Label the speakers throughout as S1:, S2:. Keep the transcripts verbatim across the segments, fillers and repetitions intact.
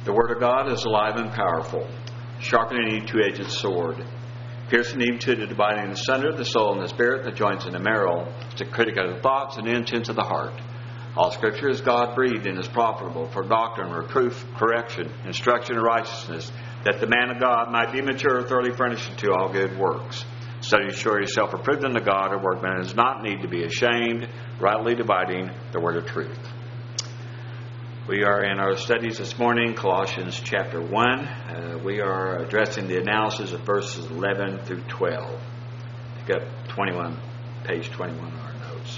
S1: The Word of God is alive and powerful, sharper than any two-edged sword, piercing even to the dividing asunder of the soul and the spirit, the joints and the marrow. It's a critic of the thoughts and intents of the heart. All Scripture is God-breathed and is profitable for doctrine, reproof, correction, instruction in righteousness, that the man of God might be mature, thoroughly furnished unto all good works. Study to show yourself approved unto God, a workman does not need to be ashamed, rightly dividing the word of truth. We are in our studies this morning, Colossians chapter one. Uh, we are addressing the analysis of verses eleven through twelve. Pick up twenty-one, page twenty-one of our notes.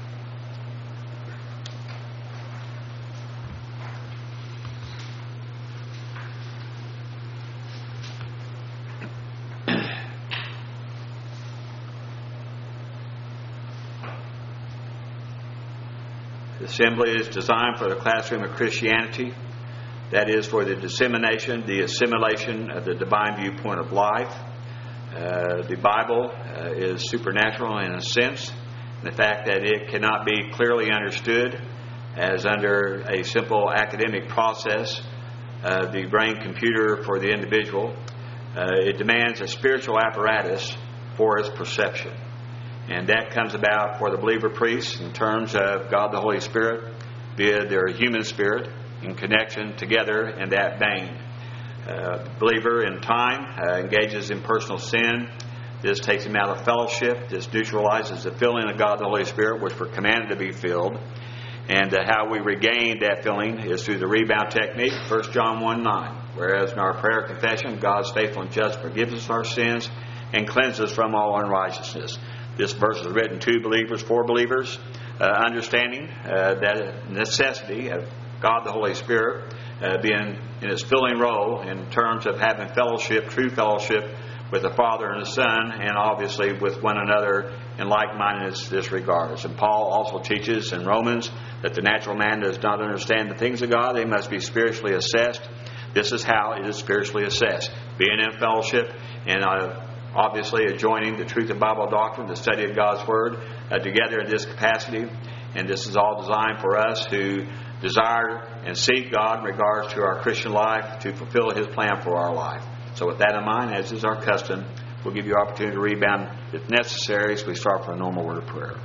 S1: The assembly is designed for the classroom of Christianity. That is, for the dissemination, the assimilation of the divine viewpoint of life. Uh, the Bible uh, is supernatural in a sense. The fact that it cannot be clearly understood as under a simple academic process, uh, the brain computer for the individual. Uh, it demands a spiritual apparatus for its perception. And that comes about for the believer priests in terms of God the Holy Spirit via their human spirit in connection together in that vein. Uh, the believer in time uh, engages in personal sin. This takes him out of fellowship. This neutralizes the filling of God the Holy Spirit, which we're commanded to be filled. And uh, how we regain that filling is through the rebound technique, First John one nine. Whereas in our prayer confession, God's faithful and just forgives us our sins and cleanses us from all unrighteousness. This verse is written to believers, for believers, uh, understanding uh, that necessity of God the Holy Spirit uh, being in its filling role in terms of having fellowship, true fellowship with the Father and the Son, and obviously with one another in like-mindedness this regards. And Paul also teaches in Romans that the natural man does not understand the things of God. They must be spiritually assessed. This is how it is spiritually assessed. Being in fellowship and uh, obviously adjoining the truth of Bible doctrine, the study of God's Word, uh, together in this capacity. And this is all designed for us who desire and seek God in regards to our Christian life to fulfill His plan for our life. So with that in mind, as is our custom, we'll give you opportunity to rebound if necessary as we start for a normal word of prayer.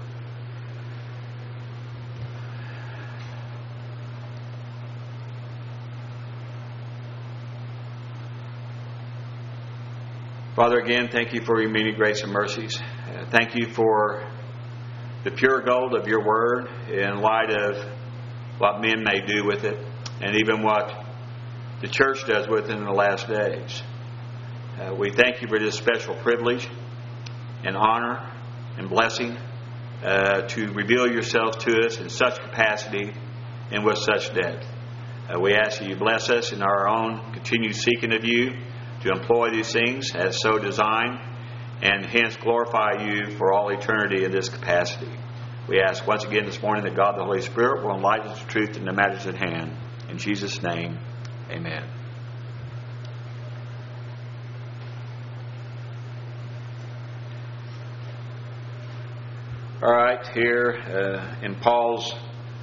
S1: Father, again, thank you for your many grace and mercies. Uh, thank you for the pure gold of your word in light of what men may do with it and even what the church does with it in the last days. Uh, we thank you for this special privilege and honor and blessing uh, to reveal yourself to us in such capacity and with such depth. Uh, we ask that you bless us in our own continued seeking of you, to employ these things as so designed, and hence glorify you for all eternity in this capacity. We ask once again this morning that God the Holy Spirit will enlighten us the truth in the matters at hand. In Jesus' name, amen. All right, here uh, in Paul's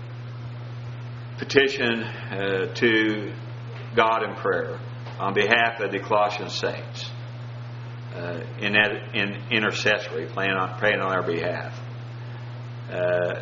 S1: petition uh, to God in prayer, on behalf of the Colossian saints, uh, in, in intercessory, praying on, praying on their behalf. Uh,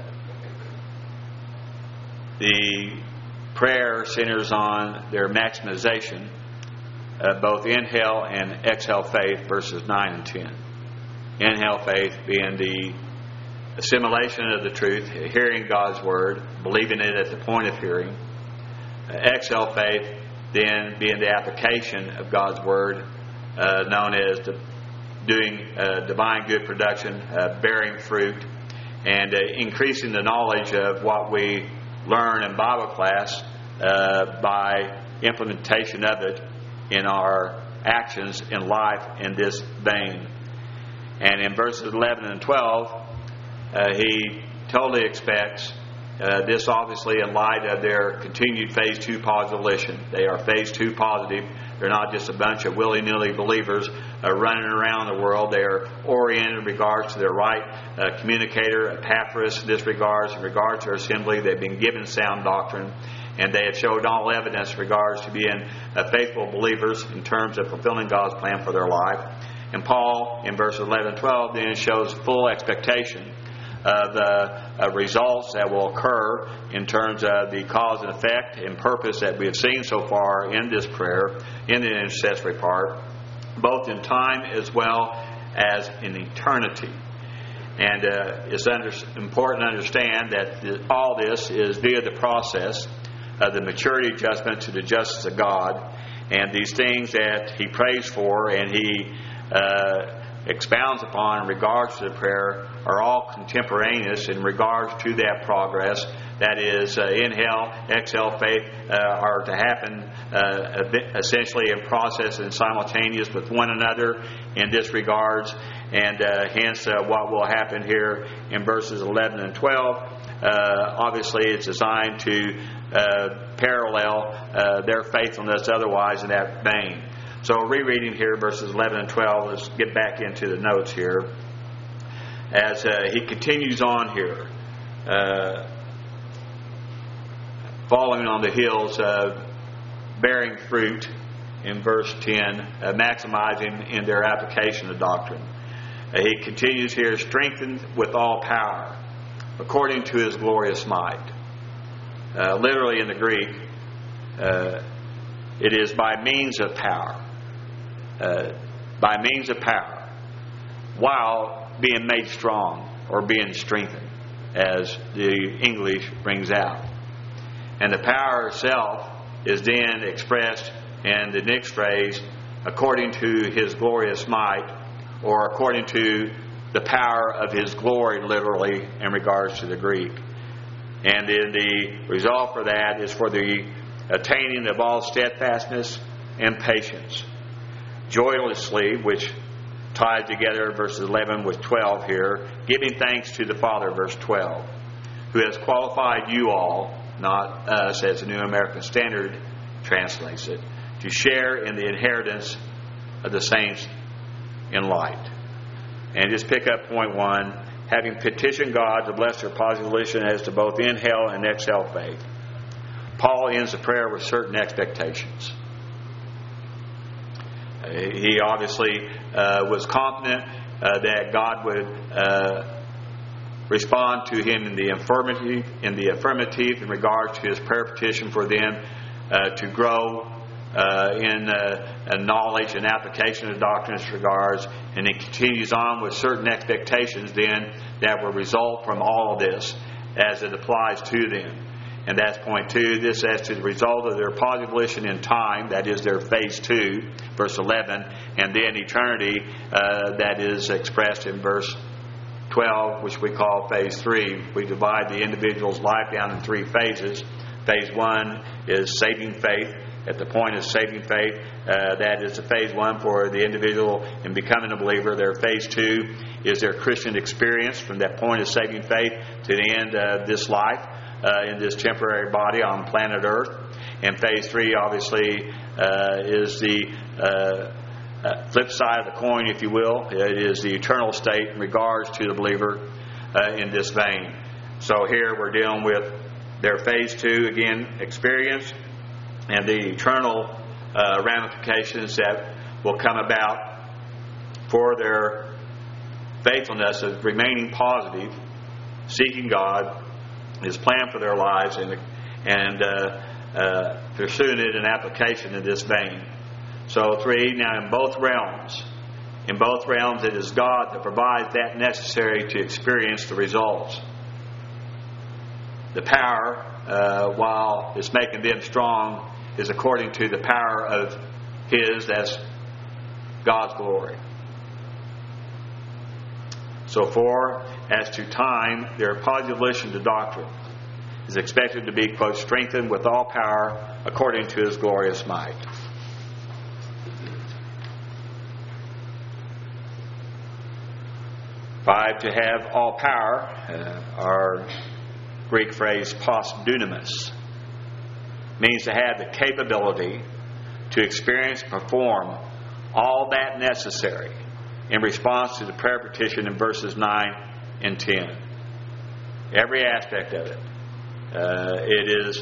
S1: the prayer centers on their maximization of both inhale and exhale faith, verses nine and ten. Inhale faith being the assimilation of the truth, hearing God's word, believing it at the point of hearing. Uh, exhale faith then being the application of God's Word, uh, known as the doing uh, divine good production, uh, bearing fruit, and uh, increasing the knowledge of what we learn in Bible class uh, by implementation of it in our actions in life in this vein. And in verses eleven and twelve, uh, he totally expects Uh, this obviously in light of their continued phase two positivation. They are phase two positive. They're not just a bunch of willy-nilly believers uh, running around the world. They are oriented in regards to their right uh, communicator, Epaphras, in this regards, in regards to their assembly. They've been given sound doctrine. and they had showed all evidence in regards to being uh, faithful believers in terms of fulfilling God's plan for their life. And Paul, in verses eleven and twelve, then shows full expectation of the uh, results that will occur in terms of the cause and effect and purpose that we have seen so far in this prayer, in the intercessory part, both in time as well as in eternity. And uh, it's under, important to understand that the, all this is via the process of the maturity adjustment to the justice of God, and these things that he prays for and he uh, expounds upon in regards to the prayer are all contemporaneous in regards to that progress. That is, uh, inhale, exhale faith uh, are to happen uh, essentially in process and simultaneous with one another in this regards. And uh, hence uh, what will happen here in verses eleven and twelve. Uh, obviously it's designed to uh, parallel uh, their faithfulness otherwise in that vein. So rereading here verses eleven and twelve, let's get back into the notes here. As uh, he continues on here, uh, following on the heels of bearing fruit in verse ten, uh, maximizing in their application of doctrine. Uh, he continues here, strengthened with all power, according to his glorious might. Uh, literally in the Greek, uh, it is by means of power. Uh, by means of power, while being made strong or being strengthened, as the English brings out. And the power itself is then expressed in the next phrase, according to his glorious might, or according to the power of his glory, literally, in regards to the Greek. And then the result for that is for the attaining of all steadfastness and patience, joyously, which ties together verses eleven with twelve here, giving thanks to the Father, verse twelve, who has qualified you all, not us, as the New American Standard translates it, to share in the inheritance of the saints in light. And just pick up point one, having petitioned God to bless their position as to both inhale and exhale faith. Paul ends the prayer with certain expectations. He obviously uh, was confident uh, that God would uh, respond to him in the affirmative, in the affirmative in regards to his prayer petition for them uh, to grow uh, in uh, knowledge and application of doctrine in regards. And he continues on with certain expectations then that will result from all of this as it applies to them. And that's point two. This as to the result of their position in time, that is their phase two, verse eleven, and then eternity, uh, that is expressed in verse twelve, which we call phase three. We divide the individual's life down in three phases. Phase one is saving faith. At the point of saving faith, uh, that is the phase one for the individual in becoming a believer. Their phase two is their Christian experience from that point of saving faith to the end of this life. Uh, in this temporary body on planet Earth. And phase three, obviously, uh, is the uh, uh, flip side of the coin, if you will. It is the eternal state in regards to the believer uh, in this vein. So here we're dealing with their phase two, again, experience, and the eternal uh, ramifications that will come about for their faithfulness of remaining positive, seeking God, his plan for their lives, and and uh, uh, pursuing it in application in this vein. So three, now in both realms, in both realms it is God that provides that necessary to experience the results. The power, uh, while it's making them strong, is according to the power of his, that's God's glory. So four, as to time, their position to doctrine is expected to be, quote, strengthened with all power according to his glorious might. Five, to have all power, uh, our Greek phrase pos dunamis, means to have the capability to experience and perform all that necessary in response to the prayer petition in verses nine and ten. Every aspect of it. Uh, it is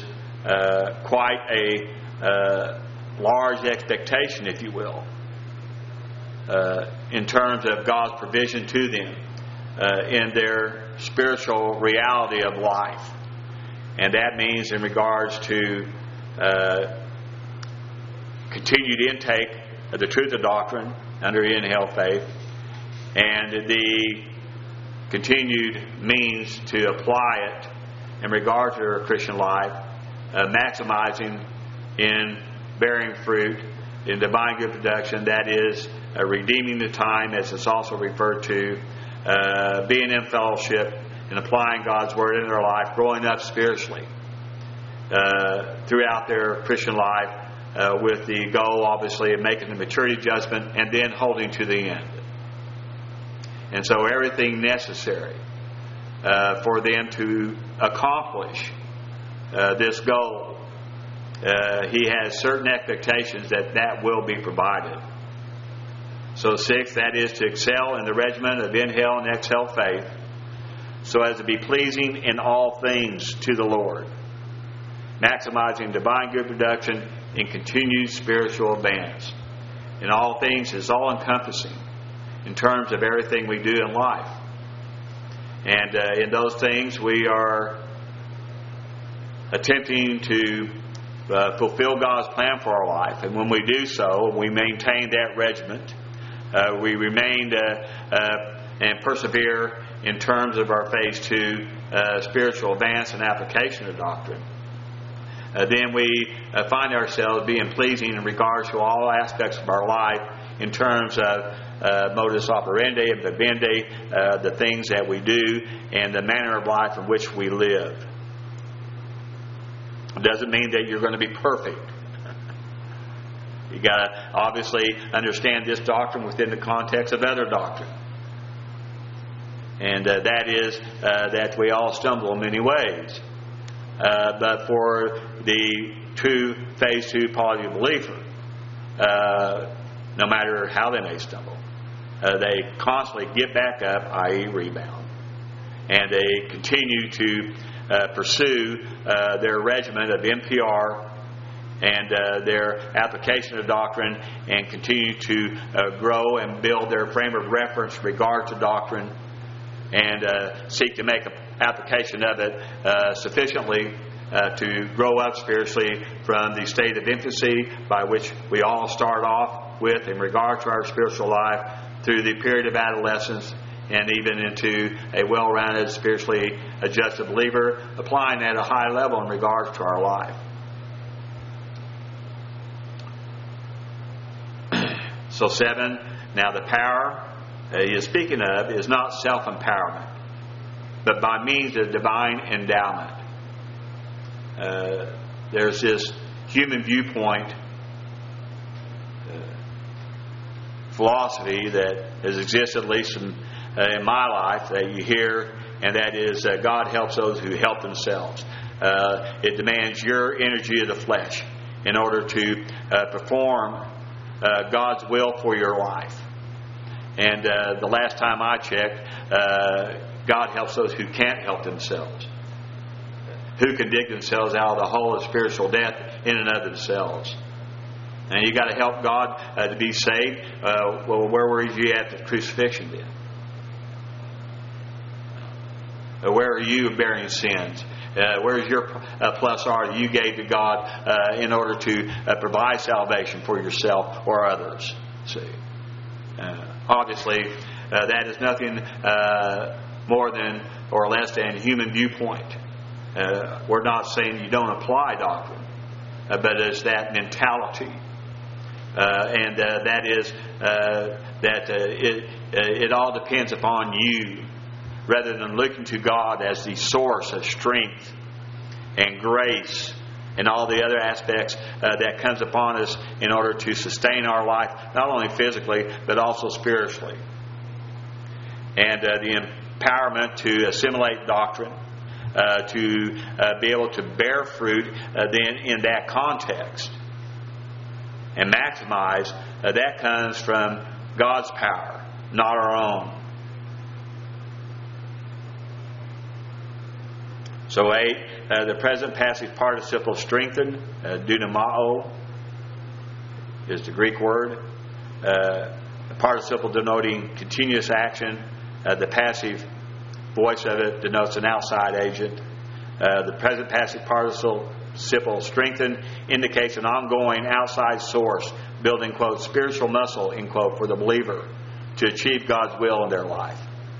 S1: uh, quite a uh, large expectation, if you will, uh, in terms of God's provision to them uh, in their spiritual reality of life. And that means in regards to uh, continued intake of the truth of doctrine under in-hell faith, and the continued means to apply it in regard to their Christian life, uh, maximizing in bearing fruit in divine good production, that is, uh, redeeming the time, as it's also referred to, uh, being in fellowship and applying God's Word in their life, growing up spiritually uh, throughout their Christian life, uh, with the goal, obviously, of making the maturity judgment and then holding to the end. And so everything necessary uh, for them to accomplish uh, this goal, uh, he has certain expectations that that will be provided. So six, that is to excel in the regimen of in-hell and ex-hell faith, so as to be pleasing in all things to the Lord, maximizing divine good production and continued spiritual advance. In all things is all-encompassing in terms of everything we do in life. And uh, in those things we are attempting to uh, fulfill God's plan for our life. And when we do so, we maintain that regiment. Uh, we remain uh, uh, and persevere in terms of our phase two uh, spiritual advance and application of doctrine. Uh, then we uh, find ourselves being pleasing in regards to all aspects of our life in terms of uh, modus operandi and vivendi, uh, the things that we do and the manner of life in which we live. It doesn't mean that you're going to be perfect. You got to obviously understand this doctrine within the context of other doctrine. And uh, that is uh, that we all stumble in many ways. Uh, but for the true phase two poly believer, uh, no matter how they may stumble, uh, they constantly get back up, that is rebound. And they continue to uh, pursue uh, their regimen of N P R and uh, their application of doctrine, and continue to uh, grow and build their frame of reference in regard to doctrine, and uh, seek to make an application of it uh, sufficiently uh, to grow up spiritually from the state of infancy by which we all start off with in regard to our spiritual life, through the period of adolescence, and even into a well-rounded, spiritually adjusted believer, applying at a high level in regards to our life. So seven, now the power uh, he is speaking of is not self-empowerment, but by means of divine endowment. Uh, there's this human viewpoint uh, philosophy that has existed, at least in, uh, in my life, that you hear, and that is uh, God helps those who help themselves. Uh, it demands your energy of the flesh in order to uh, perform uh, God's will for your life. And uh, the last time I checked, uh, God helps those who can't help themselves, who can dig themselves out of the hole of spiritual death in and of themselves. And you got to help God uh, to be saved. Uh, well, where were you at the crucifixion then? Uh, where are you bearing sins? Uh, where's your uh, plus R that you gave to God uh, in order to uh, provide salvation for yourself or others? See, uh, obviously, uh, that is nothing uh, more than or less than human viewpoint. Uh, we're not saying you don't apply doctrine, uh, but it's that mentality, uh, and uh, that is uh, that uh, it uh, it all depends upon you, rather than looking to God as the source of strength and grace and all the other aspects uh, that comes upon us in order to sustain our life, not only physically but also spiritually, and uh, the empowerment to assimilate doctrine. Uh, to uh, be able to bear fruit uh, then in that context and maximize, uh, that comes from God's power, not our own. So eight, uh, the present passive participle strengthen, uh, dunamao is the Greek word. Uh, the participle denoting continuous action. Uh, the passive voice of it denotes an outside agent. Uh, the present passive participle strengthen indicates an ongoing outside source, building, quote, spiritual muscle, end quote, for the believer to achieve God's will in their life.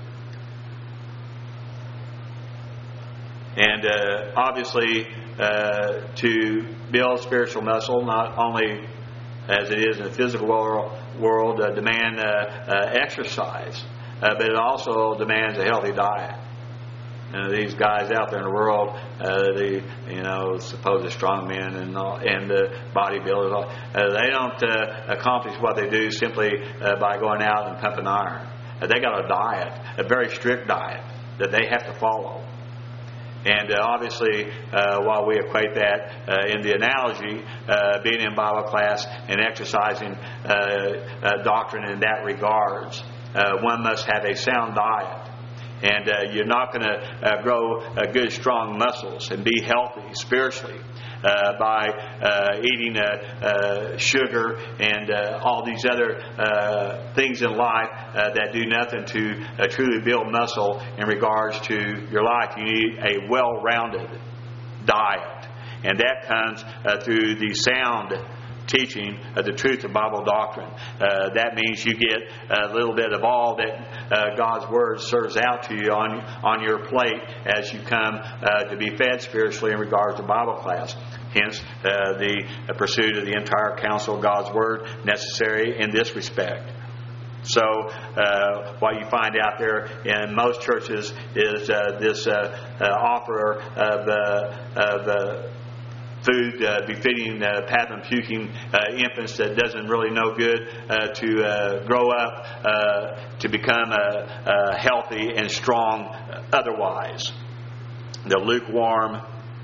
S1: And uh, obviously, uh, to build spiritual muscle, not only as it is in the physical world, world uh, demand uh, uh, exercise, uh, but it also demands a healthy diet. You know, these guys out there in the world, uh, the you know supposed strong men and all, and uh, bodybuilders, uh, they don't uh, accomplish what they do simply uh, by going out and pumping iron. Uh, they got a diet, a very strict diet that they have to follow. And uh, obviously, uh, while we equate that uh, in the analogy, uh, being in Bible class and exercising uh, uh, doctrine in that regards, uh, one must have a sound diet. And uh, you're not going to uh, grow uh, good, strong muscles and be healthy spiritually uh, by uh, eating uh, uh, sugar and uh, all these other uh, things in life uh, that do nothing to uh, truly build muscle in regards to your life. You need a well-rounded diet. And that comes uh, through the sound teaching of the truth of Bible doctrine. Uh, that means you get a little bit of all that uh, God's Word serves out to you on on your plate as you come uh, to be fed spiritually in regards to Bible class. Hence, uh, the uh, pursuit of the entire counsel of God's Word necessary in this respect. So, uh, what you find out there in most churches is uh, this uh, uh, offer of uh, of uh, food uh, befitting uh, pattern puking uh, infants that doesn't really know good uh, to uh, grow up uh, to become uh, uh, healthy and strong otherwise. The lukewarm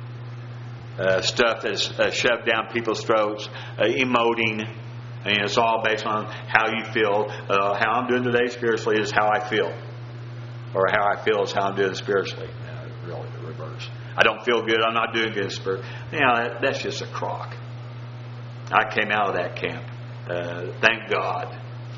S1: uh, stuff that's uh, shoved down people's throats, uh, emoting, and it's all based on how you feel. Uh, how I'm doing today spiritually is how I feel, or how I feel is how I'm doing spiritually. Uh, really, the reverse. I don't feel good. I'm not doing good. You know, that, that's just a crock. I came out of that camp. Uh, thank God.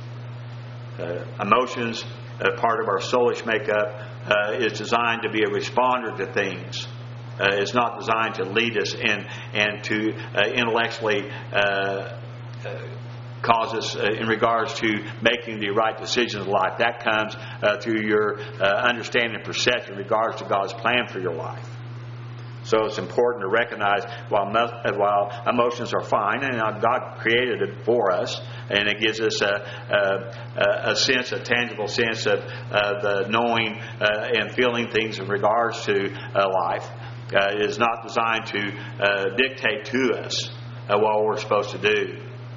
S1: Uh, emotions, uh, part of our soulish makeup, uh, is designed to be a responder to things. Uh, it's not designed to lead us in and to uh, intellectually uh, uh, cause us uh, in regards to making the right decisions in life. That comes uh, through your uh, understanding and perception in regards to God's plan for your life. So it's important to recognize while while emotions are fine, and God created it for us, and it gives us a, a, a sense, a tangible sense of, of uh, knowing uh, and feeling things in regards to uh, life. Uh, it is not designed to uh, dictate to us uh, what we're supposed to do.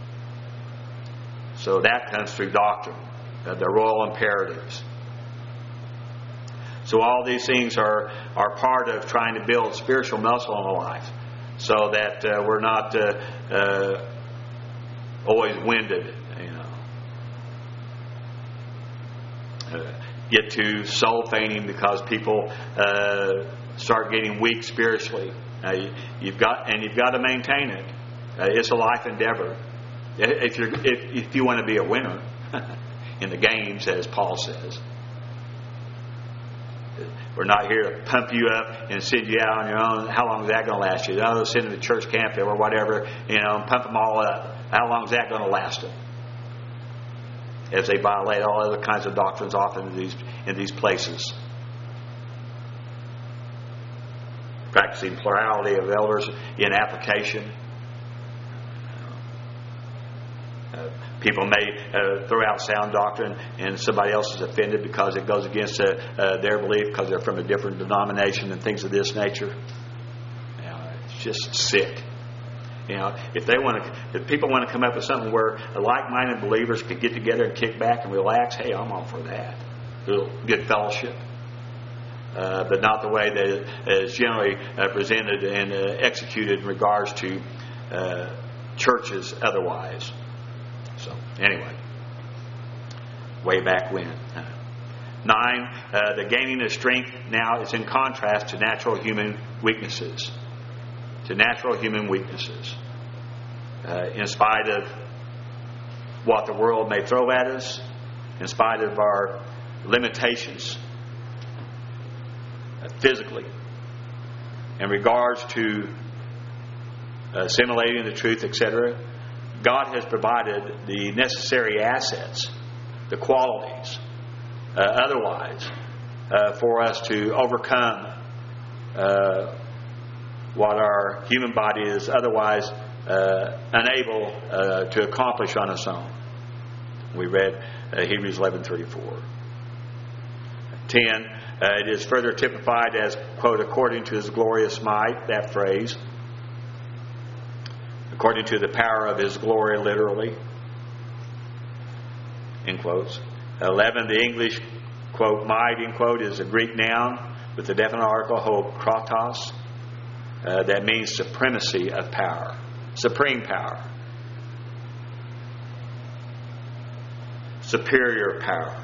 S1: So that comes through doctrine, uh, the royal imperatives. So all these things are, are part of trying to build spiritual muscle in our life, so that uh, we're not uh, uh, always winded, you know. Uh, get to soul fainting because people uh, start getting weak spiritually. Uh, you, you've got and you've got to maintain it. Uh, it's a life endeavor. If you're if, if you want to be a winner in the games, as Paul says. We're not here to pump you up and send you out on your own. How long is that going to last you? Oh, send them to church camp or whatever, you know, and pump them all up. How long is that going to last them? As they violate all other kinds of doctrines off in these in these places. Practicing plurality of elders in application. Uh, people may uh, throw out sound doctrine and somebody else is offended because it goes against uh, uh, their belief because they're from a different denomination and things of this nature. You know, it's just sick. You know, if they want to, if people want to come up with something where like-minded believers could get together and kick back and relax, hey, I'm all for that. A little good fellowship. Uh, but not the way that it is generally uh, presented and uh, executed in regards to uh, churches otherwise. So, anyway, way back when. Nine, uh, the gaining of strength now is in contrast to natural human weaknesses. To natural human weaknesses. Uh, in spite of what the world may throw at us, in spite of our limitations uh, physically, in regards to uh, assimilating the truth, et cetera, God has provided the necessary assets, the qualities, uh, otherwise, uh, for us to overcome uh, what our human body is otherwise uh, unable uh, to accomplish on its own. We read uh, Hebrews eleven thirty-four. Ten, uh, it is further typified as, quote, according to His glorious might, that phrase. According to the power of His glory, literally. In quotes. Eleven, the English, quote, might, in quote, is a Greek noun with the definite article, ho kratos. Uh, that means supremacy of power. Supreme power. Superior power.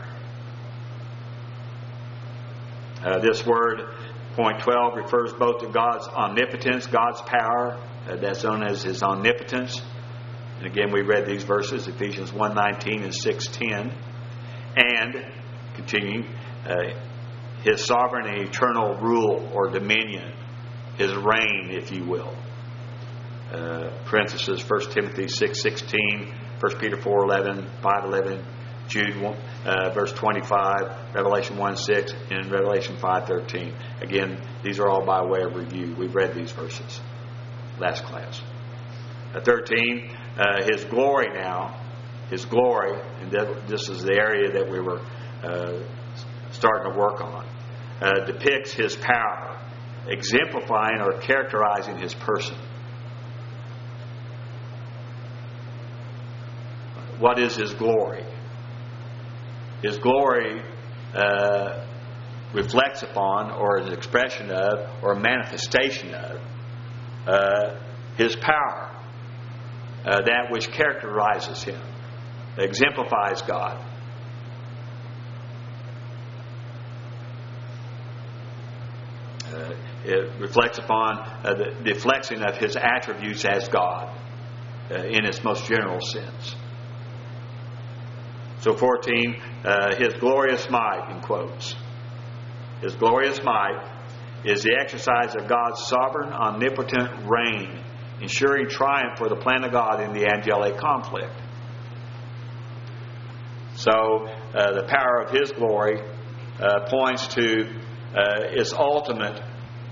S1: Uh, this word, point twelve, refers both to God's omnipotence, God's power. Uh, that's known as His omnipotence. And again, we read these verses, Ephesians one nineteen and six ten. And, continuing, uh, His sovereign and eternal rule or dominion. His reign, if you will. Uh, parenthesis, First Timothy six sixteen, First Peter four eleven, five eleven, Jude one, uh, verse twenty-five, Revelation one six, and Revelation five thirteen. Again, these are all by way of review. We've read these verses last class. Uh, thirteen, uh, His glory now, His glory, and that, this is the area that we were uh, starting to work on, uh, depicts His power, exemplifying or characterizing His person. What is His glory? His glory uh, reflects upon, or is an expression of, or a manifestation of, uh, His power. Uh, that which characterizes Him, exemplifies God. Uh, it reflects upon uh, the, the flexing of His attributes as God uh, in its most general sense. So fourteen, uh, His glorious might, in quotes. His glorious might is the exercise of God's sovereign, omnipotent reign, ensuring triumph for the plan of God in the angelic conflict. So uh, the power of His glory uh, points to uh, its ultimate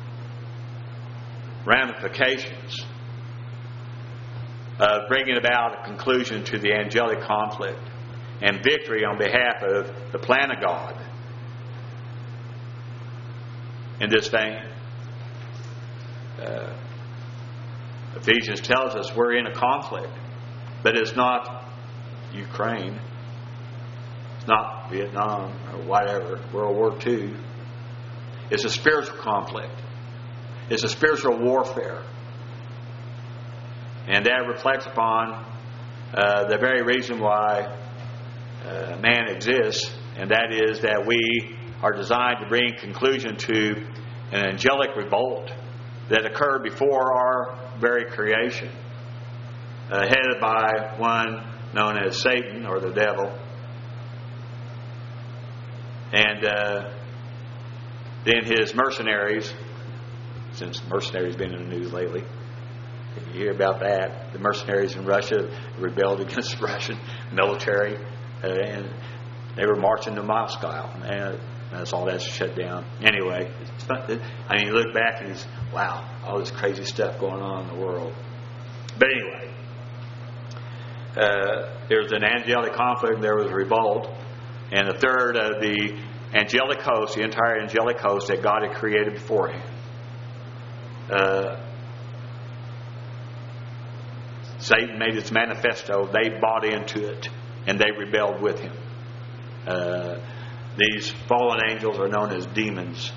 S1: ramifications of bringing about a conclusion to the angelic conflict and victory on behalf of the plan of God in this vein. Uh, Ephesians tells us we're in a conflict, but it's not Ukraine, it's not Vietnam or whatever, World War Two. It's a spiritual conflict. It's a spiritual warfare. And that reflects upon uh, the very reason why uh, man exists, and that is that we are designed to bring conclusion to an angelic revolt that occurred before our very creation, uh, headed by one known as Satan or the devil. And uh, then his mercenaries, since mercenaries been in the news lately, you hear about that. The mercenaries in Russia rebelled against the Russian military, uh, and they were marching to Moscow. And that's all that's shut down. Anyway, it's not, I mean, you look back and it's, wow, all this crazy stuff going on in the world. But anyway, uh, there was an angelic conflict, and there was a revolt. And a third of the angelic host, the entire angelic host that God had created beforehand, uh, Satan made its manifesto. They bought into it, and they rebelled with him. Uh, these fallen angels are known as demons.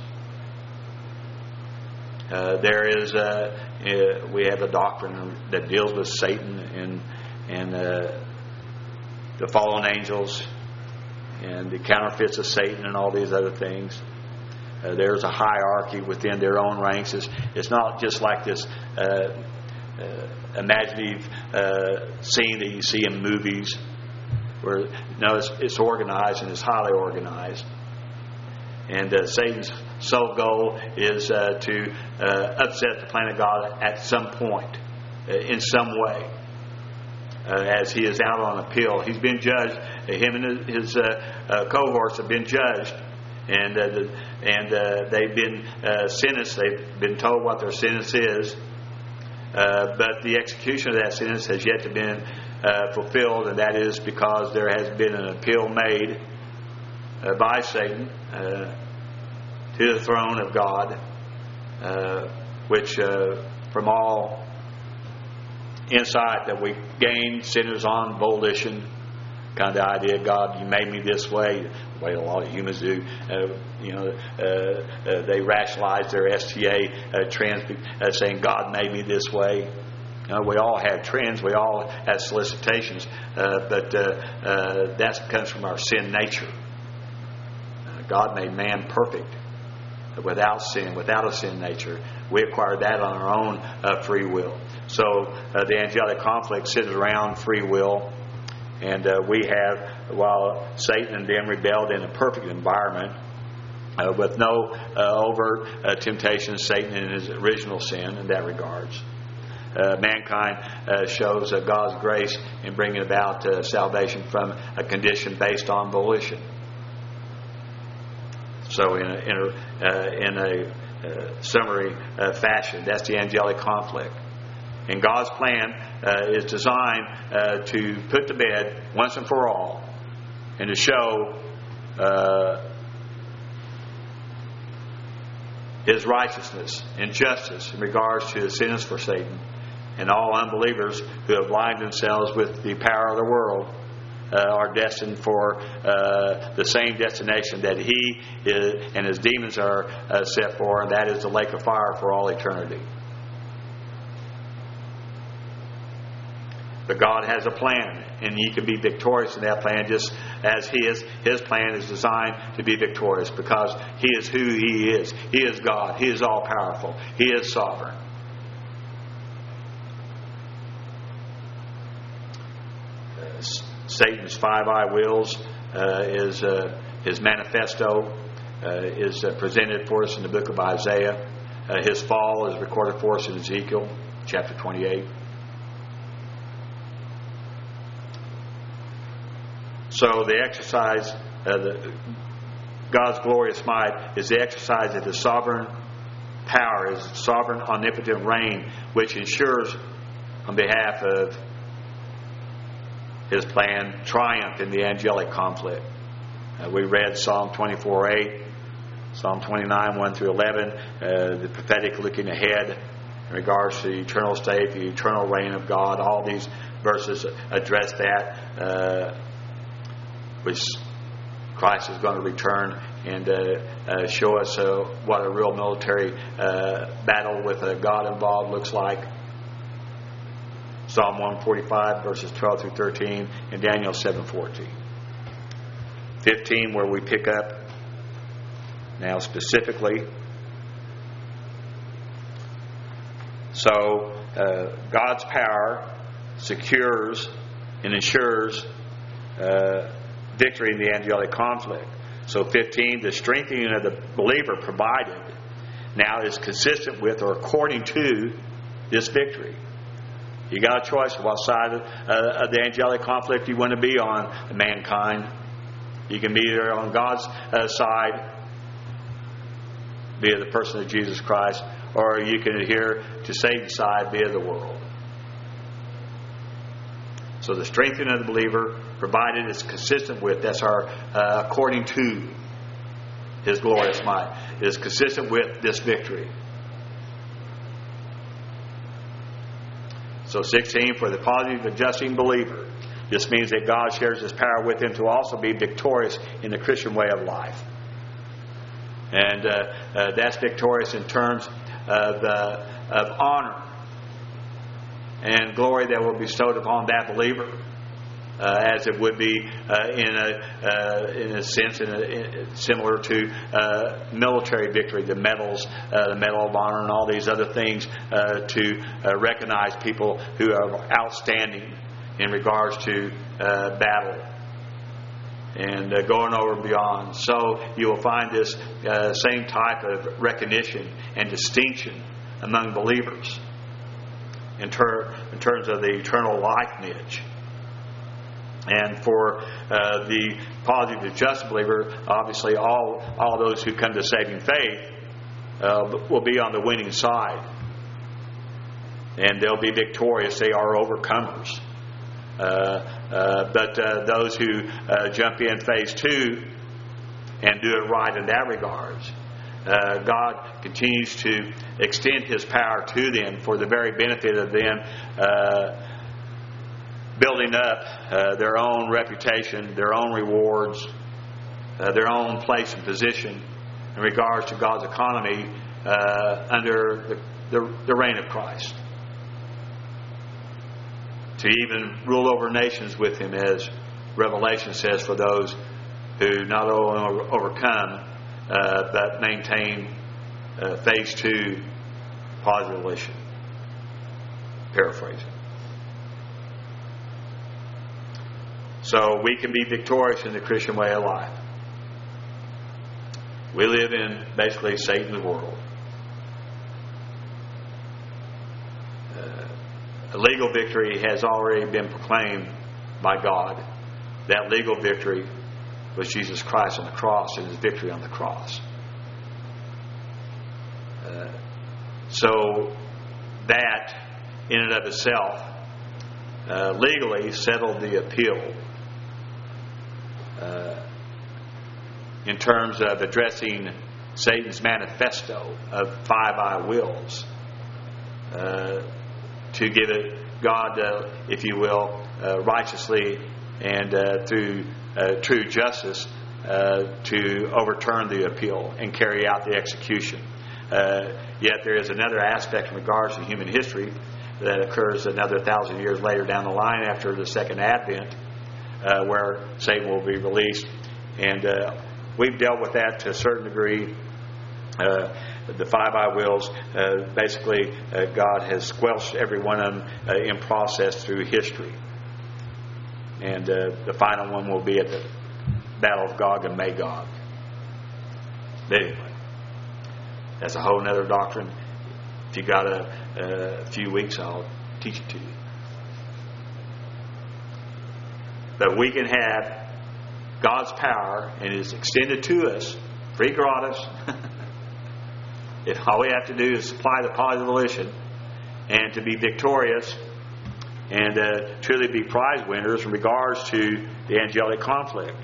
S1: Uh, there is a, uh, we have a doctrine that deals with Satan and and uh, the fallen angels. and the counterfeits of Satan and all these other things. Uh, there's a hierarchy within their own ranks. It's, it's not just like this uh, uh, imaginative uh, scene that you see in movies, where no, it's, it's organized and it's highly organized. And uh, Satan's sole goal is uh, to uh, upset the plan of God at some point, uh, in some way. Uh, as he is out on appeal, he's been judged. Him and his, his uh, uh, cohorts have been judged, and uh, the, and uh, they've been uh, sentenced. They've been told what their sentence is, uh, but the execution of that sentence has yet to be uh, fulfilled, and that is because there has been an appeal made uh, by Satan uh, to the throne of God, uh, which uh, from all insight that we gain, sinners on volition, kind of idea, God, you made me this way, the way a lot of humans do. Uh, you know, uh, uh, they rationalize their S T A uh, trends, uh, saying God made me this way. You know, we all have trends, we all have solicitations, uh, but uh, uh, that comes from our sin nature. Uh, God made man perfect, without sin, without a sin nature. We acquired that on our own uh, free will. So uh, the angelic conflict centers around free will, and uh, we have, while Satan and them rebelled in a perfect environment uh, with no uh, overt uh, temptation, Satan in his original sin in that regards. Uh, mankind uh, shows uh, God's grace in bringing about uh, salvation from a condition based on volition. So in a, in a, uh, in a uh, summary uh, fashion, that's the angelic conflict. And God's plan uh, is designed uh, to put to bed once and for all, and to show uh, His righteousness and justice in regards to the sentence for Satan and all unbelievers who have lined themselves with the power of the world. Uh, are destined for uh, the same destination that he is, and his demons are uh, set for, and that is the lake of fire for all eternity. But God has a plan, and you can be victorious in that plan just as He is. His plan is designed to be victorious because He is who He is. He is God. He is all-powerful. He is sovereign. Satan's five I wills uh, is uh, his manifesto uh, is uh, presented for us in the book of Isaiah. Uh, his fall is recorded for us in Ezekiel chapter twenty-eight. So the exercise, uh, the, God's glorious might is the exercise of His sovereign power, His sovereign omnipotent reign, which ensures on behalf of His plan triumph in the angelic conflict. Uh, we read Psalm twenty-four eight, Psalm twenty-nine one through eleven, uh, the prophetic looking ahead in regards to the eternal state, the eternal reign of God. All these verses address that, uh, which Christ is going to return and uh, uh, show us uh, what a real military uh, battle with a God involved looks like. Psalm one forty-five, verses twelve through thirteen, and Daniel seven fourteen. fifteen, where we pick up now specifically. So, uh, God's power secures and ensures uh, victory in the angelic conflict. So, fifteen, the strengthening of the believer provided now is consistent with or according to this victory. You got a choice of what side of, uh, of the angelic conflict you want to be on, mankind. You can be either on God's uh, side, via the person of Jesus Christ, or you can adhere to Satan's side via the world. So the strengthening of the believer, provided is consistent with, that's our, uh, according to His glorious might, is consistent with this victory. So sixteen, for the positive adjusting believer. This means that God shares His power with him to also be victorious in the Christian way of life. And uh, uh, that's victorious in terms of, uh, of honor and glory that will be bestowed upon that believer. uh, as it would be uh, in a uh, in a sense, in a, in, similar to uh, military victory, the medals, uh, the Medal of Honor, and all these other things uh, to uh, recognize people who are outstanding in regards to uh, battle and uh, going over and beyond. So you will find this uh, same type of recognition and distinction among believers in, ter- in terms of the eternal life niche. And for uh, the positive just believer, obviously all all those who come to saving faith uh, will be on the winning side, and they'll be victorious. They are overcomers. Uh, uh, but uh, those who uh, jump in phase two and do it right in that regards, uh, God continues to extend His power to them for the very benefit of them uh, building up uh, their own reputation, their own rewards, uh, their own place and position in regards to God's economy uh, under the, the, the reign of Christ. To even rule over nations with Him, as Revelation says, for those who not only overcome uh, but maintain uh, phase two positive volition. Paraphrasing. So we can be victorious in the Christian way of life. We live in basically Satan's world. Uh, a legal victory has already been proclaimed by God. That legal victory was Jesus Christ on the cross and His victory on the cross. Uh, so that in and of itself uh, legally settled the appeal. Uh, in terms of addressing Satan's manifesto of five I wills, uh, to give it God, uh, if you will, uh, righteously and uh, through uh, true justice uh, to overturn the appeal and carry out the execution. Uh, yet there is another aspect in regards to human history that occurs another thousand years later down the line after the second advent, Uh, where Satan will be released. And uh, we've dealt with that to a certain degree. Uh, the five I wills, uh, basically uh, God has squelched every one of them uh, in process through history. And uh, the final one will be at the Battle of Gog and Magog. But anyway, that's a whole other doctrine. If you got a, a few weeks, I'll teach it to you. But we can have God's power, and it is extended to us, free gratis. If all we have to do is supply the positive volition, and to be victorious, and uh, truly be prize winners in regards to the angelic conflict.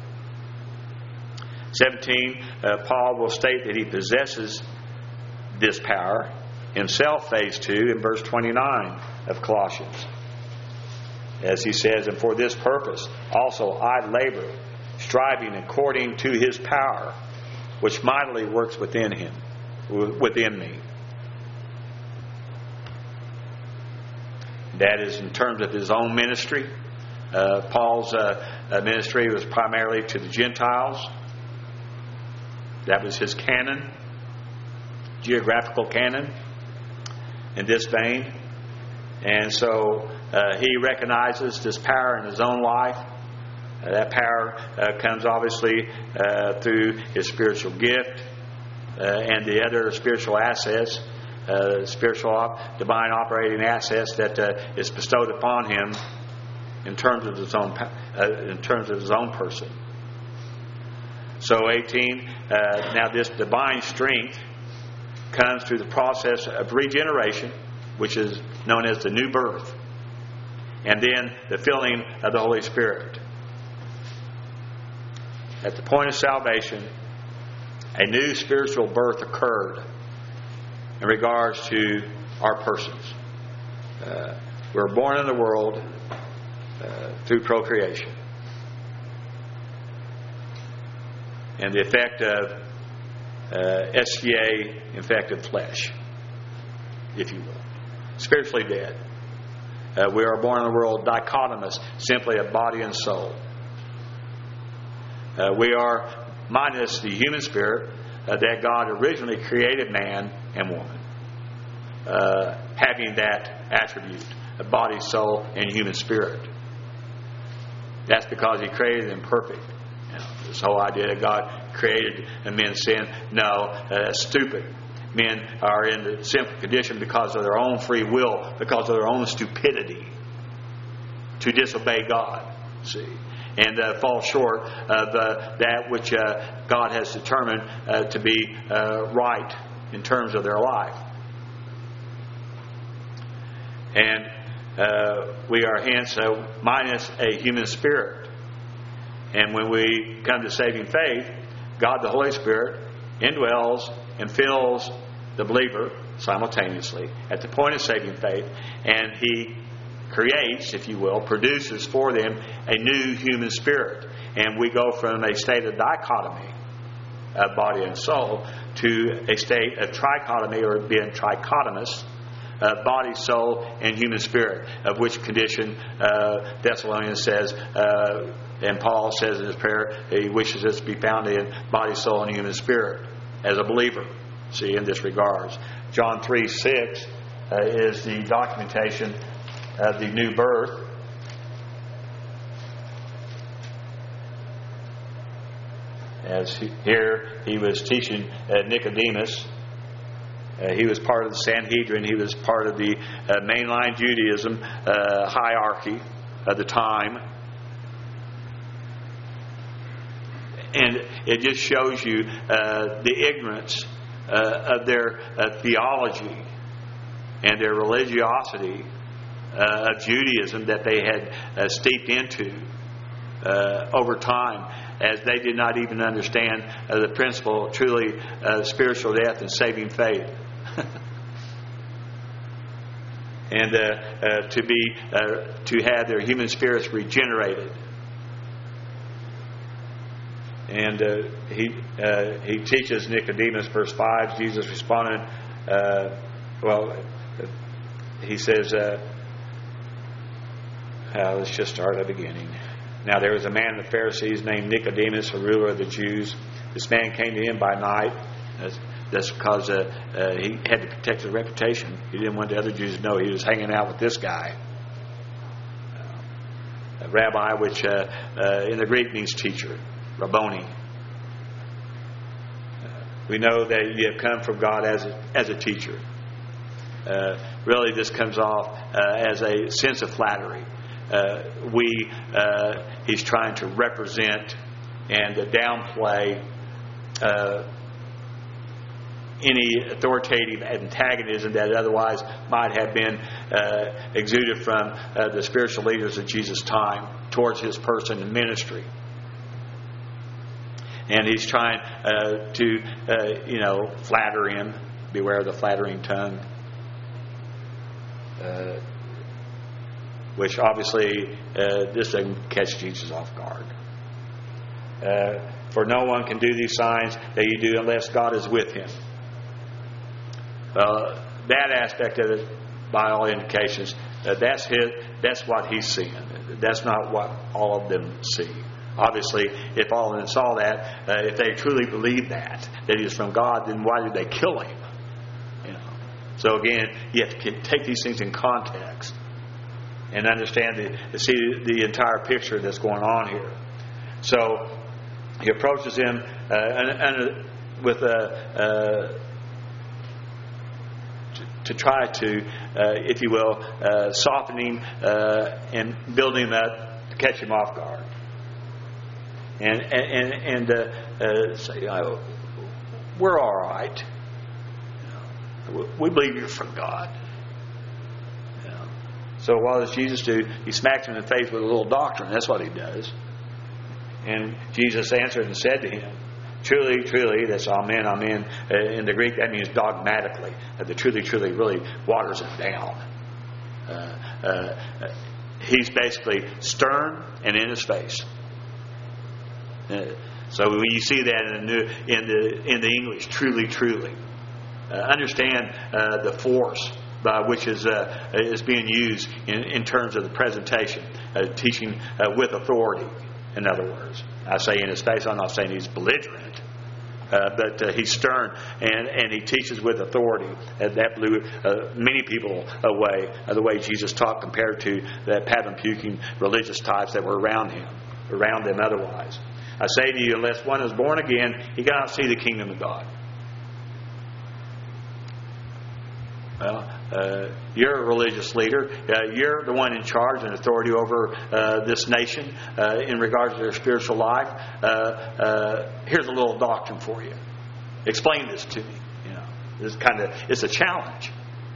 S1: seventeen, uh, Paul will state that he possesses this power himself, phase two, in verse twenty-nine of Colossians. As he says, and for this purpose also I labor, striving according to His power, which mightily works within him, within me. That is in terms of his own ministry. Uh, Paul's uh, ministry was primarily to the Gentiles. That was his canon, geographical canon, in this vein. And so uh, he recognizes this power in his own life. Uh, that power uh, comes obviously uh, through his spiritual gift uh, and the other spiritual assets, uh, spiritual op- divine operating assets that uh, is bestowed upon him in terms of his own uh, in terms of his own person. So eighteen. Uh, now this divine strength comes through the process of regeneration, which is known as the new birth, and then the filling of the Holy Spirit. At the point of salvation, a new spiritual birth occurred in regards to our persons. Uh, we were born in the world uh, through procreation. And the effect of uh, S T A infected flesh, if you will. Spiritually dead. Uh, we are born in the world dichotomous, simply a body and soul. Uh, we are minus the human spirit uh, that God originally created man and woman, uh, having that attribute, a body, soul, and human spirit. That's because He created them perfect. You know, this whole idea that God created and men sin, no, uh, that's stupid. Men are in the sinful condition because of their own free will, because of their own stupidity to disobey God. See, and uh, fall short of uh, that which uh, God has determined uh, to be uh, right in terms of their life. And uh, we are hence uh, minus a human spirit. And when we come to saving faith, God the Holy Spirit indwells and fills the believer simultaneously at the point of saving faith, and He creates, if you will, produces for them a new human spirit. And we go from a state of dichotomy of body and soul to a state of trichotomy, or being trichotomous, uh, body, soul, and human spirit, of which condition uh, Thessalonians says, uh, and Paul says in his prayer, he wishes us to be found in body, soul, and human spirit as a believer. See, in this regards, John three six uh, is the documentation of the new birth. As he, here he was teaching uh, Nicodemus. Uh, he was part of the Sanhedrin. He was part of the uh, mainline Judaism uh, hierarchy of the time. And it just shows you uh, the ignorance uh, of their uh, theology and their religiosity uh, of Judaism that they had uh, steeped into uh, over time, as they did not even understand uh, the principle of truly uh, spiritual death and saving faith. And uh, uh, to be uh, to have their human spirits regenerated. And uh, he uh, he teaches Nicodemus, verse five. Jesus responded, uh, well, he says, uh, uh, let's just start at the beginning. Now there was a man of the Pharisees named Nicodemus, a ruler of the Jews. This man came to him by night. That's, that's because uh, uh, he had to protect his reputation. He didn't want the other Jews to know he was hanging out with this guy. Uh, a rabbi, which uh, uh, in the Greek means teacher. Rabboni. Uh, we know that you have come from God as a, as a teacher. Uh, really, this comes off uh, as a sense of flattery. Uh, we, uh, he's trying to represent and to downplay uh, any authoritative antagonism that otherwise might have been uh, exuded from uh, the spiritual leaders of Jesus' time towards his person and ministry. And he's trying uh, to, uh, you know, flatter him. Beware of the flattering tongue. Uh, which obviously, uh, this doesn't catch Jesus off guard. Uh, for no one can do these signs that you do unless God is with him. Uh, that aspect of it, by all indications, uh, that's his, that's what he's seeing. That's not what all of them see. Obviously, if all of them saw that, uh, if they truly believed that, that he was from God, then why did they kill him? You know. So again, you have to take these things in context and understand the see the entire picture that's going on here. So he approaches him uh, and, and with a. Uh, to try to, uh, if you will, uh, soften him uh, and build him up to catch him off guard. And and and uh, uh, say, oh, we're all right. You know, we believe you're from God. You know. So what does Jesus do? He smacks him in the face with a little doctrine. That's what he does. And Jesus answered and said to him, truly, truly, that's amen, amen. Uh, in the Greek, that means dogmatically. Uh, the truly, truly really waters it down. Uh, uh, he's basically stern and in his face. Uh, so when you see that in the new, in the in the English, truly, truly, uh, understand uh, the force by which is uh, is being used in, in terms of the presentation, uh, teaching uh, with authority. In other words, I say in his face. I'm not saying he's belligerent, uh, but uh, he's stern and, and he teaches with authority. And that blew uh, many people away, uh, the way Jesus taught compared to the pattern-puking religious types that were around him, around them otherwise. I say to you, unless one is born again, he cannot see the kingdom of God. Well, uh, you're a religious leader. Uh, you're the one in charge and authority over uh, this nation uh, in regards to their spiritual life. Uh, uh, here's a little doctrine for you. Explain this to me. You know, this kind of it's a challenge.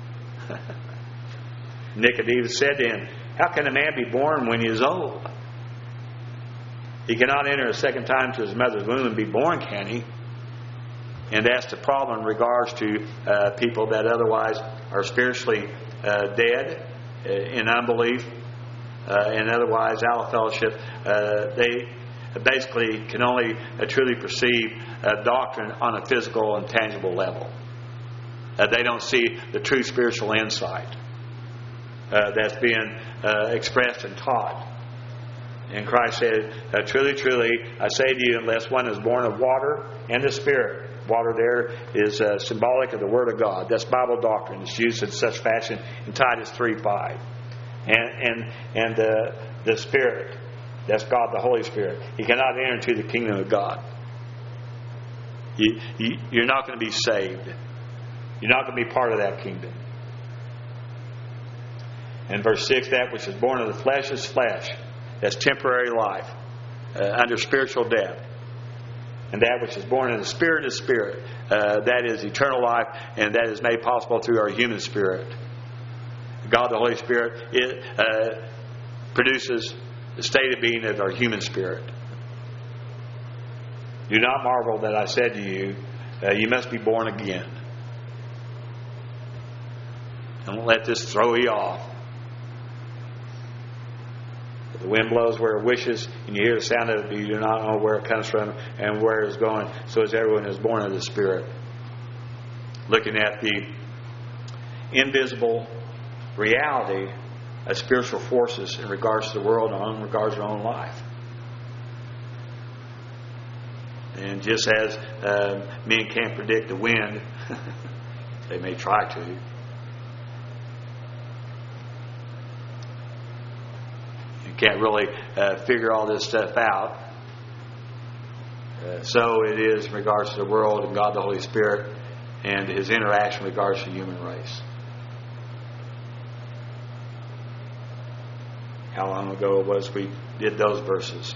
S1: Nicodemus said to him, "How can a man be born when he is old? He cannot enter a second time to his mother's womb and be born, can he?" And that's the problem in regards to uh, people that otherwise are spiritually uh, dead uh, in unbelief uh, and otherwise out of fellowship. Uh, they basically can only uh, truly perceive uh, doctrine on a physical and tangible level. Uh, they don't see the true spiritual insight uh, that's being uh, expressed and taught. And Christ said, uh, truly, truly, I say to you, unless one is born of water and the Spirit. Water there is uh, symbolic of the Word of God. That's Bible doctrine. It's used in such fashion in Titus three five. And and and uh, the Spirit, that's God the Holy Spirit. He cannot enter into the kingdom of God. You, you, you're not going to be saved. You're not going to be part of that kingdom. And verse six, that which is born of the flesh is flesh. That's temporary life uh, under spiritual death. And that which is born of the Spirit is spirit. Uh, that is eternal life, and that is made possible through our human spirit. God, the Holy Spirit, it uh, produces the state of being of our human spirit. Do not marvel that I said to you, uh, you must be born again. Don't let this throw you off. The wind blows where it wishes, and you hear the sound of it, but you do not know where it comes from and where it is going. So is everyone who is born of the Spirit. Looking at the invisible reality of spiritual forces in regards to the world and in regards to our own life. And just as uh, men can't predict the wind, they may try to. Can't really uh, figure all this stuff out. Uh, so it is in regards to the world and God the Holy Spirit and His interaction in regards to the human race. How long ago it was we did those verses?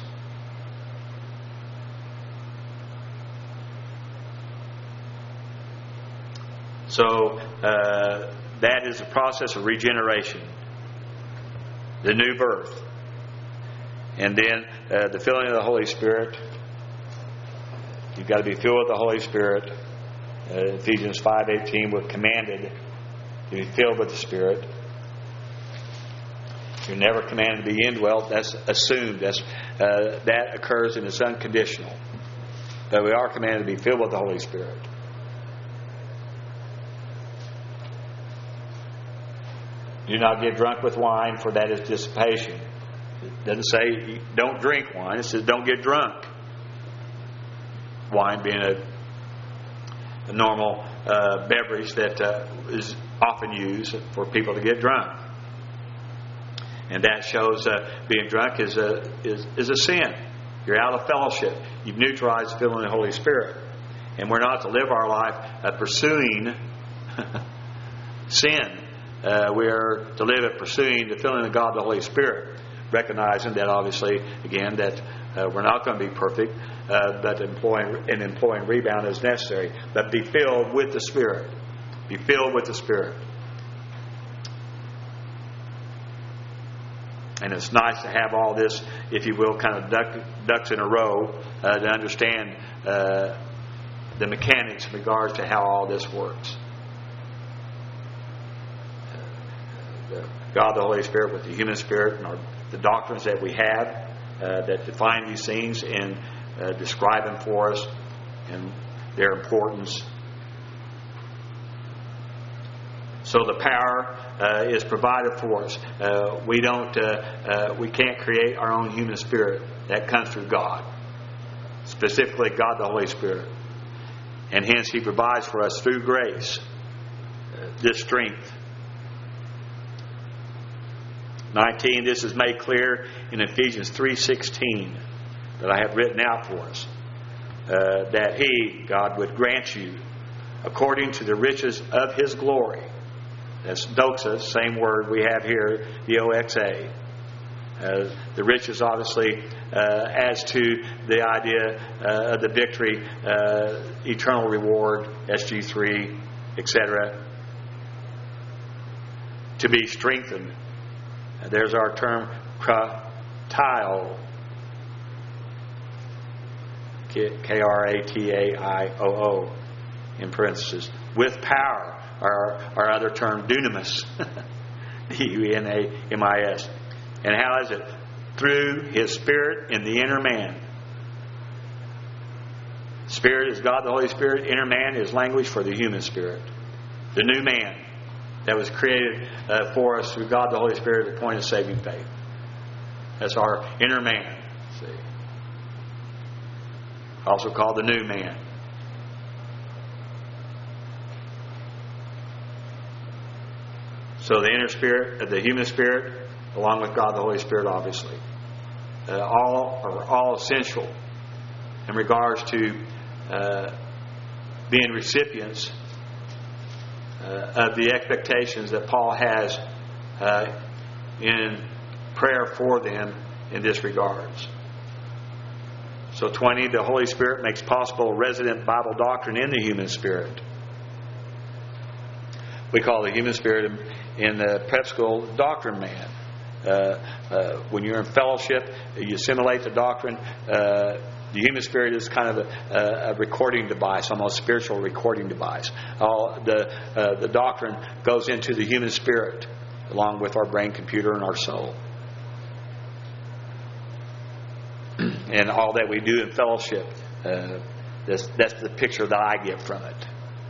S1: So uh, that is the process of regeneration, the new birth. And then uh, the filling of the Holy Spirit. You've got to be filled with the Holy Spirit. Uh, Ephesians five eighteen, we're commanded to be filled with the Spirit. You're never commanded to be indwelt. That's assumed. That's, uh, that occurs and it's unconditional. But we are commanded to be filled with the Holy Spirit. Do not get drunk with wine, for that is dissipation. It doesn't say don't drink wine. It says don't get drunk. Wine being a, a normal uh, beverage that uh, is often used for people to get drunk. And that shows uh, being drunk is a, is, is a sin. You're out of fellowship. You've neutralized the filling of the Holy Spirit. And we're not to live our life uh, pursuing sin. Uh, we are to live it pursuing the filling of God the Holy Spirit. Recognizing that obviously, again, that uh, we're not going to be perfect, uh, but employing and employing rebound is necessary. But be filled with the Spirit. Be filled with the Spirit. And it's nice to have all this, if you will, kind of duck, ducks in a row uh, to understand uh, the mechanics in regards to how all this works. Uh, God the Holy Spirit with the human spirit and our the doctrines that we have uh, that define these things and uh, describe them for us and their importance. So the power uh, is provided for us. Uh, we don't, uh, uh, we can't create our own human spirit. That comes through God, specifically God the Holy Spirit, and hence He provides for us through grace uh, this strength. nineteen. This is made clear in Ephesians three sixteen that I have written out for us, uh, that He, God, would grant you according to the riches of His glory. That's doxa, same word we have here, the O X A. Uh, the riches, obviously, uh, as to the idea uh, of the victory, uh, eternal reward, S G three, et cetera. To be strengthened. There's our term, kratio. K R A T A I O O in parentheses. With power. Our, our other term, dunamis. D U N A M I S. And how is it? Through His Spirit in the inner man. Spirit is God the Holy Spirit. Inner man is language for the human spirit. The new man that was created uh, for us through God the Holy Spirit at the point of saving faith. That's our inner man. See? Also called the new man. So the inner spirit, the human spirit, along with God the Holy Spirit, obviously, uh, all are all essential in regards to uh, being recipients uh, of the expectations that Paul has uh, in prayer for them in this regards. So twenty, the Holy Spirit makes possible resident Bible doctrine in the human spirit. We call the human spirit in the prep school doctrine man. Uh, uh, when you're in fellowship, you assimilate the doctrine. Uh, the human spirit is kind of a, a recording device, almost spiritual recording device. All the uh, the doctrine goes into the human spirit, along with our brain computer and our soul. And all that we do in fellowship, uh, that's, that's the picture that I get from it.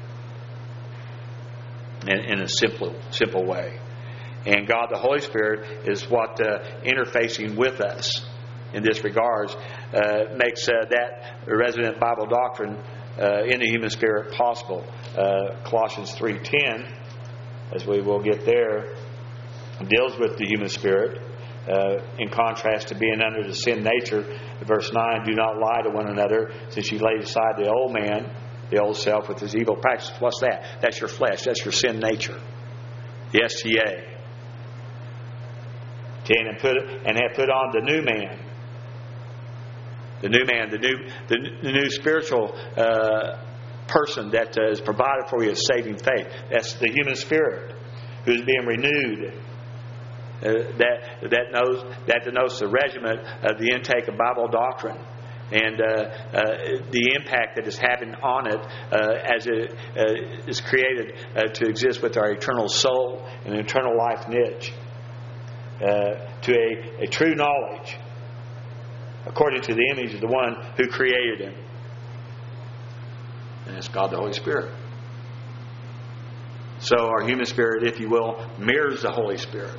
S1: In, in a simple, simple way. And God the Holy Spirit is what uh, interfacing with us in this regards uh, makes uh, that resident Bible doctrine uh, in the human spirit possible. Uh, Colossians three ten, as we will get there, deals with the human spirit uh, in contrast to being under the sin nature. Verse nine, do not lie to one another, since you laid aside the old man, the old self with his evil practices. What's that? That's your flesh. That's your sin nature. The S T A. And put and have put on the new man. The new man, the new the, the new spiritual uh, person that uh, is provided for you as saving faith. That's the human spirit who is being renewed. Uh, that that knows that denotes the regiment of the intake of Bible doctrine. And uh, uh, the impact that is having on it uh, as it uh, is created uh, to exist with our eternal soul and eternal life niche uh, to a, a true knowledge according to the image of the one who created him. And it's God the Holy Spirit. So our human spirit, if you will, mirrors the Holy Spirit.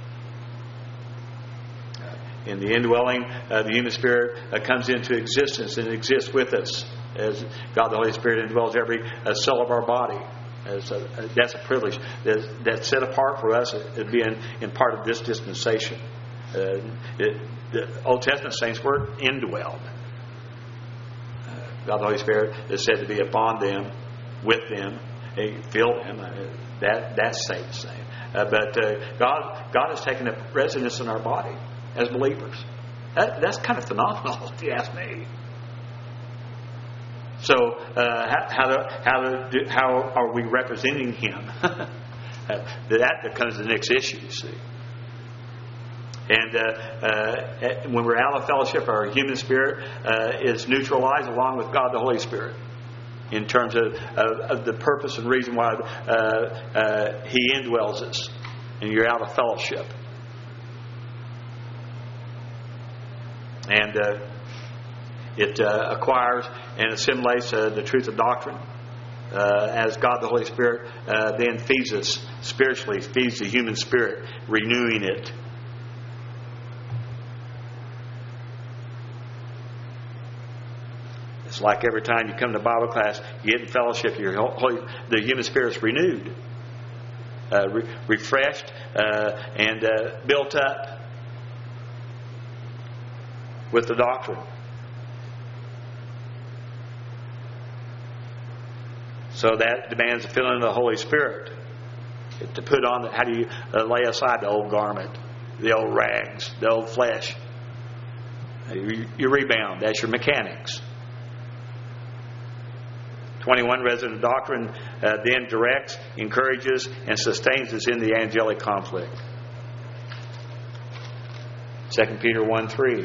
S1: In the indwelling, uh, the human spirit uh, comes into existence and exists with us as God the Holy Spirit indwells every uh, cell of our body. As a, uh, that's a privilege that's, that's set apart for us as being in part of this dispensation. Uh, it, the Old Testament saints were indwelled. Uh, God the Holy Spirit is said to be upon them, with them, He filled them. Uh, that that's safe to say. Uh, but uh, God God has taken up residence in our body as believers. That, that's kind of phenomenal, if you ask me. So, uh, how how, to, how, to, how are we representing Him? That becomes the next issue, you see. And uh, uh, when we're out of fellowship, our human spirit uh, is neutralized along with God the Holy Spirit in terms of, of, of the purpose and reason why uh, uh, He indwells us. And you're out of fellowship. And uh, it uh, acquires and assimilates uh, the truth of doctrine. uh, as God the Holy Spirit uh, then feeds us spiritually, feeds the human spirit, renewing it. It's like every time you come to Bible class, you get in fellowship, your Holy, the human spirit's renewed, uh, re- refreshed, uh, and uh, built up with the doctrine. So that demands the filling of the Holy Spirit. To put on, the, how do you uh, lay aside the old garment, the old rags, the old flesh? You, you rebound. That's your mechanics. twenty-one, resident doctrine uh, then directs, encourages, and sustains us in the angelic conflict. Second Peter one three.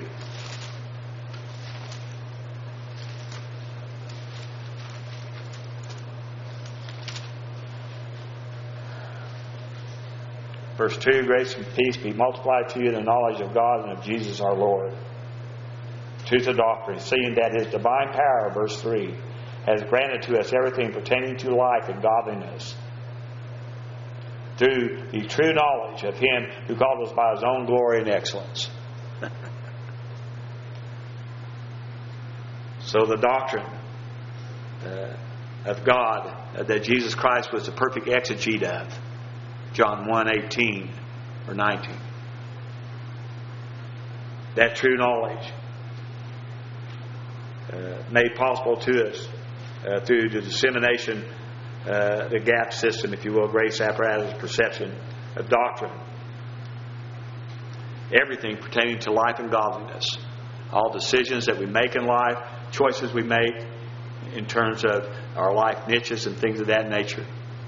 S1: Verse two, grace and peace be multiplied to you in the knowledge of God and of Jesus our Lord. Truth of doctrine, seeing that His divine power, verse three, has granted to us everything pertaining to life and godliness, through the true knowledge of Him who called us by His own glory and excellence. So the doctrine uh, of God uh, that Jesus Christ was the perfect exegete of, John one eighteen or nineteen. That true knowledge uh, made possible to us uh, through the dissemination, uh, the gap system, if you will, grace apparatus, perception of doctrine. Everything pertaining to life and godliness. All decisions that we make in life, choices we make in terms of our life niches and things of that nature.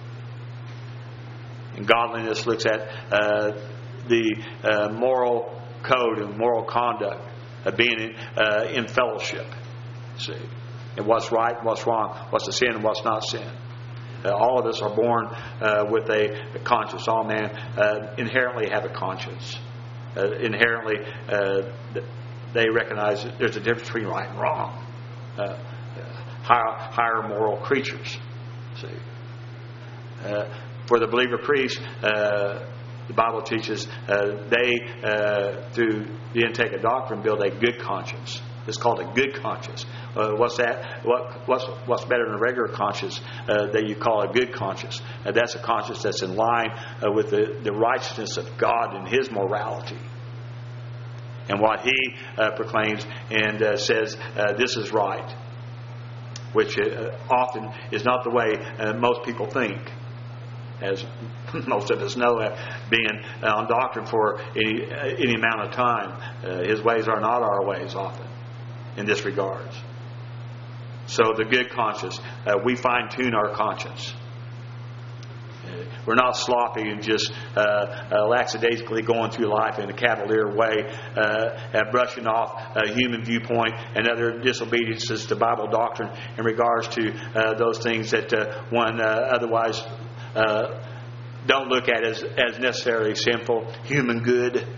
S1: And godliness looks at uh, the uh, moral code and moral conduct of being in, uh, in fellowship. See, and what's right, what's wrong, what's a sin, and what's not sin. Uh, all of us are born uh, with a, a conscience. All men uh, inherently have a conscience. Uh, inherently, uh, they recognize that there's a difference between right and wrong. Uh, higher, higher moral creatures. See. Uh, For the believer priest, uh, the Bible teaches uh, they, uh, through the intake of doctrine, build a good conscience. It's called a good conscience. Uh, what's that? What, what's what's better than a regular conscience uh, that you call a good conscience? Uh, that's a conscience that's in line uh, with the, the righteousness of God and His morality. And what He uh, proclaims and uh, says, uh, this is right. Which uh, often is not the way uh, most people think. As most of us know, being on doctrine for any, any amount of time, uh, His ways are not our ways often in this regard. So the good conscience, uh, we fine-tune our conscience. Uh, we're not sloppy and just uh, uh, lackadaisically going through life in a cavalier way, uh, uh, brushing off a human viewpoint and other disobediences to Bible doctrine in regards to uh, those things that uh, one uh, otherwise Uh, don't look at as, as necessarily sinful, human good,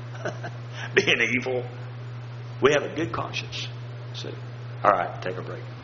S1: being evil. We have a good conscience. See? All right, take a break.